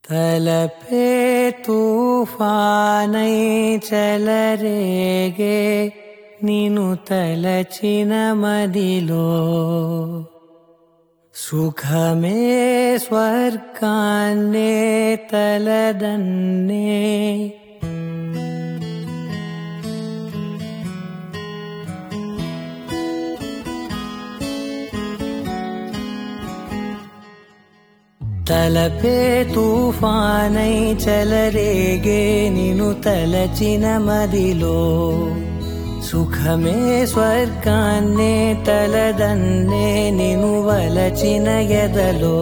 తలపే తుఫానై చెలరేగే నిను తలచిన మదిలో సుఖమే స్వర్గాన్నే తలదన్నే తలపే తుఫానై చెలరేగే నిను తలచిన మదిలో సుఖమే స్వర్గాన్నే తలదన్నే నిను వలచిన ఎదలో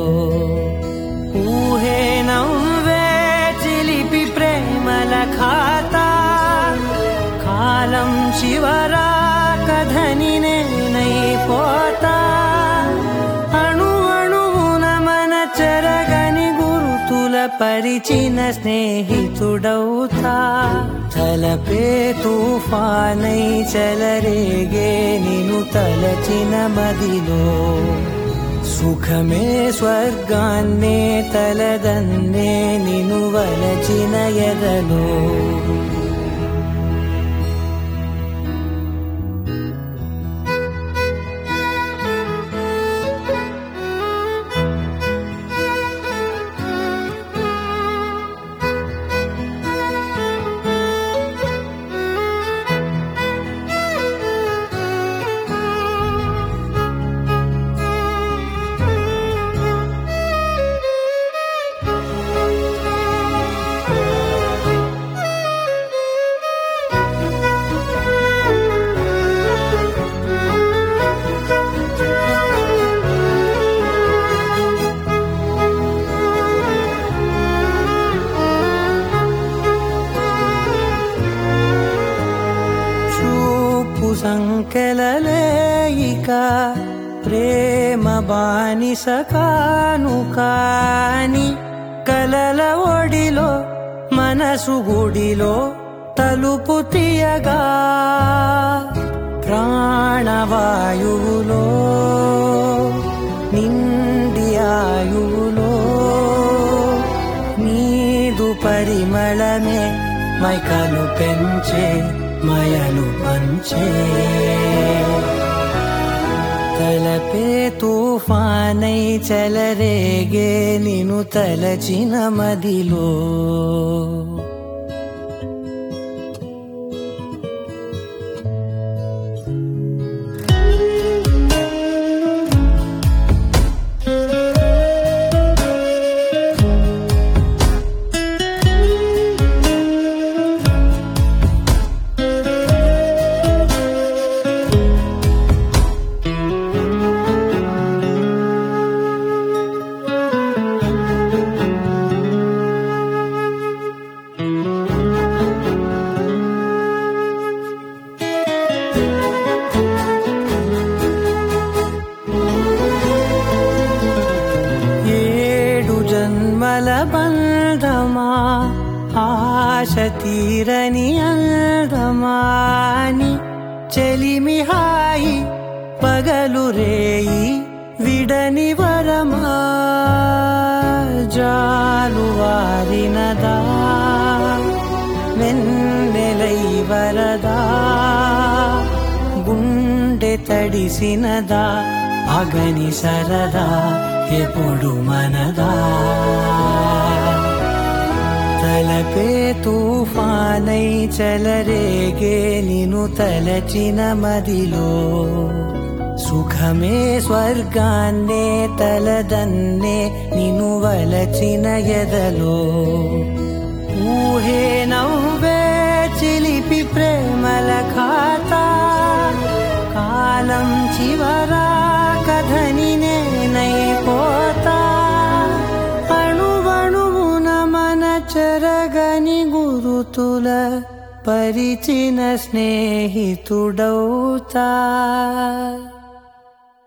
ఊహే నవ్వే చిలిపి ప్రేమల ఖాతా కాలం చివరా కథని నేనైపోతా చెరగని గురుతుల పరిచిన స్నేహితుడౌతా తలపే తుఫానై చెలరేగే నిను తలచిన మదిలో సుఖమే స్వర్గాన్నే తలదన్నే నిను వలచిన ఎదలో సంకెలలేయిక ప్రేమ బానిస కాను కాని కలల ఒడిలో మనసు గుడిలో తలుపు తీయగా ప్రాణవాయువులో నిండి ఆయువులో నీదు పరిమళమే మైకలు పెంచే మయలు పంచే తలపే తుఫానై చెలరేగే నిను తలచిన మదిలో బంధమా ఆశ తీరని అందమాని చెలిమి హాయి పగలు రేయి విడని వరమా జాలువారినదా వెన్నెలై వరదా గుండె తడిసినదా అగని సరదా ఎప్పుడు మనదా తలపే తుఫానై చెలరేగే నిను తలచిన మదిలో సుఖమే స్వర్గాన్నే తలదన్నే నిను వలచిన ఎదలో ఊహే నవ్వే చిలిపి ప్రేమల ఖాతా కాలం చివరా కథని నేనైపోతా అణువణువున మన చెరగని గురుతుల పరిచిన స్నేహితుడౌతా